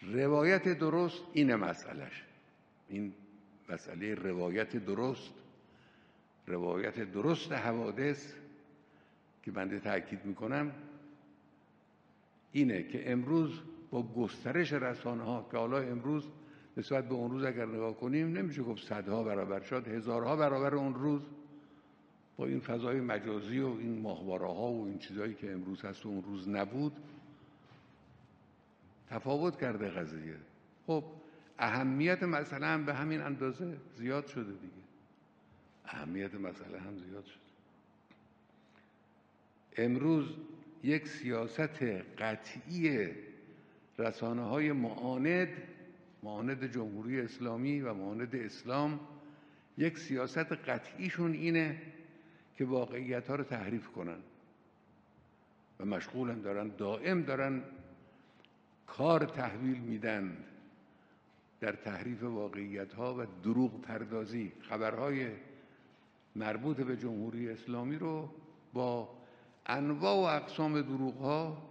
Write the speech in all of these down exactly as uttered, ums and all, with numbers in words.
روایت درست اینه مسئلهش، این مسئله روایت درست، روایت درست حوادث که بنده تأکید میکنم اینه که امروز با گسترش رسانه ها که حالا امروز نسبت به اون روز اگر نگاه کنیم نمیشه گفت صدها برابر، شاید هزارها برابر اون روز با این فضای مجازی و این ماهواره ها و این چیزایی که امروز هست و اون روز نبود تفاوت کرده قضیه. خب اهمیت مسئله هم به همین اندازه زیاد شده دیگه، اهمیت مسئله هم زیاد شده. امروز یک سیاست قطعی رسانه های معاند معاند جمهوری اسلامی و معاند اسلام، یک سیاست قطعیشون اینه که واقعیت ها رو تحریف کنن و مشغولن، دارن دائم دارن کار تحویل میدن در تحریف واقعیت ها و دروغ پردازی. خبرهای مربوط به جمهوری اسلامی رو با انواع و اقسام دروغ ها،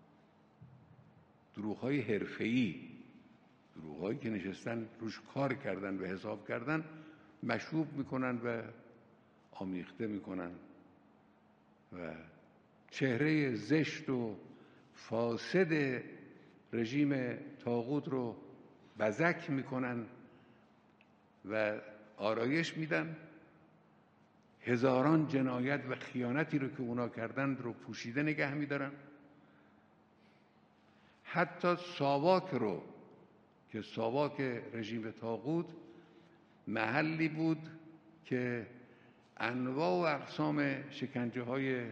دروغ های حرفه‌ای، دروغ هایی که نشستن روش کار کردن و حساب کردن، مشروب میکنن و آمیخته میکنن و چهره زشت و فاسد رژیم طاغوت رو بزک میکنن و آرایش میدن. هزاران جنایت و خیانتی رو که اونا کردن رو پوشیده نگه میدارن. حتی ساواک رو که ساواک رژیم طاغوت محلی بود که انواع و اقسام شکنجه های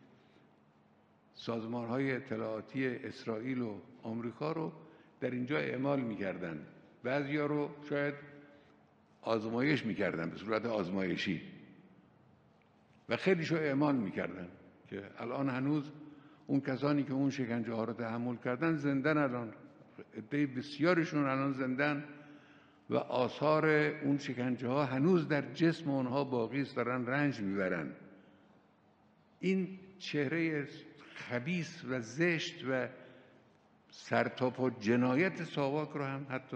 سازمان های اطلاعاتی اسرائیل و آمریکا رو در اینجا اعمال میکردن. بعضیا رو شاید آزمایش میکردن به صورت آزمایشی و خیلیشو اعمال میکردن که الان هنوز اون کسانی که اون شکنجه ها رو تحمل کردن زندن، الان عده بسیارشون الان زندن و آثار اون شکنجه ها هنوز در جسم اونها باقی است، دارن رنج میبرن. این چهره خبیث و زشت و سرتاپا جنایت ساواک رو هم حتی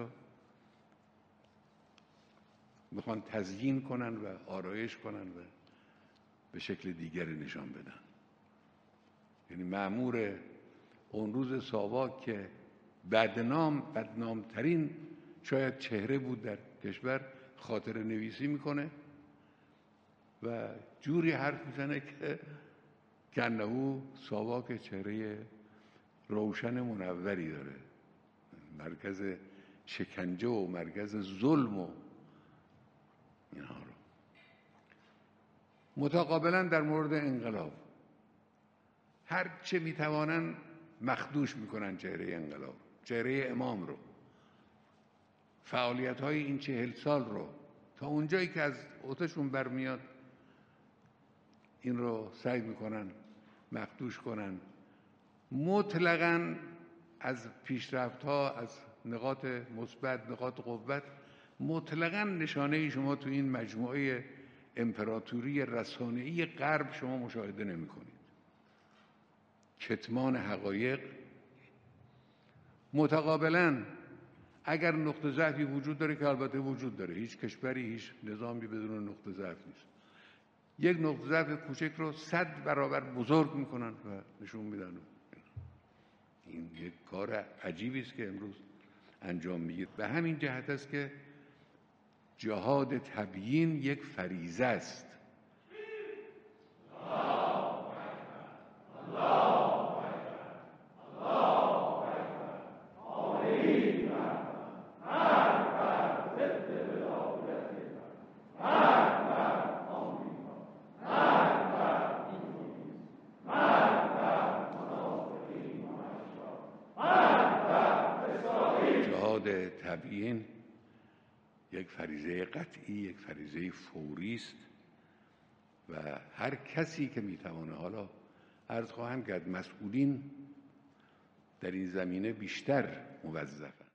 میخوان تزیین کنن و آرایش کنن و به شکل دیگری نشان بدن. یعنی مأمور اون روز ساواک که بدنام بدنامترین شاید چهره بود در کشور خاطره نویسی میکنه و جوری حرف میزنه که کنهو ساواک چهره روشن منوری داره، مرکز شکنجه و مرکز ظلم و اینها رو. متقابلا در مورد انقلاب هر چه میتوانن مخدوش میکنن چهره انقلاب، چهره امام رو، فعالیت های این چهل سال رو، تا اونجایی که از اوتشون برمیاد این رو سعی میکنن مخدوش کنن. مطلقاً از پیشرفت ها، از نقاط مثبت، نقاط قوت، مطلقاً نشانه شما تو این مجموعه امپراتوری رسانه‌ای غرب شما مشاهده نمی کنید. کتمان حقایق. متقابلاً اگر نقطه ضعفی وجود داره که البته وجود داره، هیچ کشوری هیچ نظامی بدون نقطه ضعف نیست، یک نقطه ضعف کوچک رو صد برابر بزرگ میکنن و نشون میدن. این یک کار عجیبی است که امروز انجام میگیره. به همین جهت است که جهاد تبیین یک فریضه است. تبیین یک فریضه قطعی، یک فریضه فوری است و هر کسی که میتوانه، حالا عرض خواهم کرد مسئولین در این زمینه بیشتر موظفند.